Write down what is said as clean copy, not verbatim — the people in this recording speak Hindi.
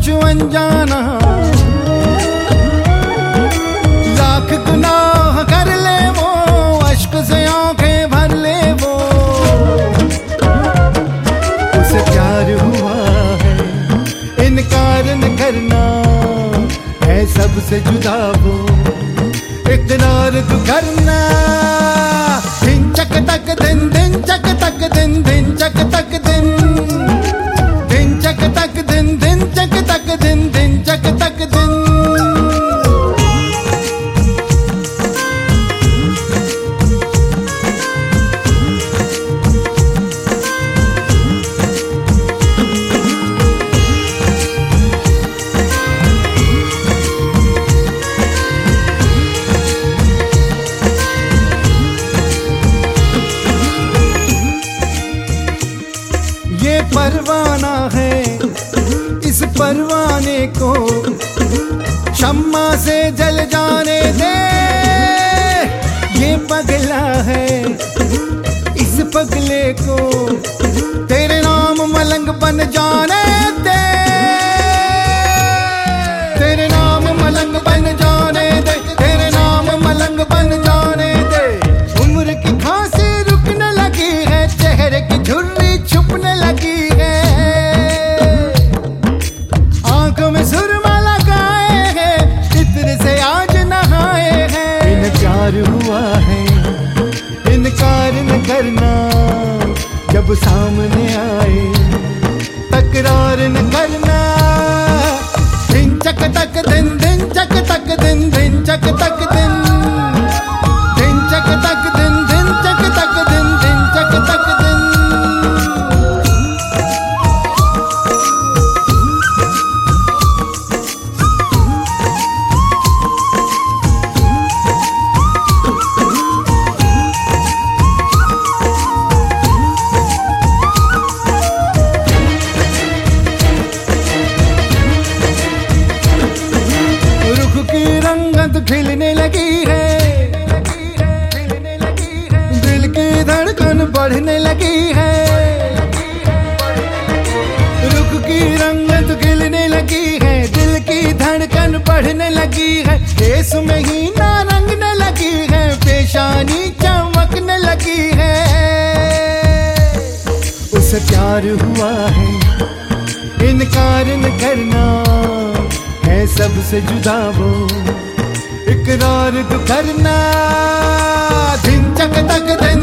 कुछ अनजाना, लाख गुनाह कर ले वो, अश्क से आंखें भर ले वो। उसे प्यार हुआ है, इनकार न करना है सबसे जुदा वो, इकरार तू करना। दिन चक तक दिन, दिन चक तक दिन, दिन चक तक दिन, दिन चक तक दिन, दिन चक तक दिन, दिन चक तक दिन। ये परवाना है, इस परवाने को शम्मा से जल जाने दे। ये पगला है, इस पगले को तेरे नाम मलंग बन जाने दे। तेरे नाम मलंग बन जाने दे, तेरे नाम मलंग बन जाने दे। उम्र की खांसी रुकने लगी है, चेहरे की झुर्री छुपने लगी है, आंखों में सुरमा लगाए हैं, इत्र से आज नहाए हैं। इनकार हुआ है, इनकार न करना जब सामने आए, तकरार न करना। दिन चक तक दिन, दिन चक तक दिन, दिन चक तक दिन, दिन चक तक दिन, दिन चक तक दिन, दिन चक तक दिन। रंगत खिलने लगी है, दिल की धड़कन बढ़ने लगी है। रुख की रंगत खिलने लगी है, दिल की धड़कन बढ़ने लगी है। केस में ही ना रंगने लगी है, पेशानी चमकने लगी है। उसे प्यार हुआ है, इनकार न करना है सबसे जुदा वो, इकरार तू करना। दिन चक तक दिन,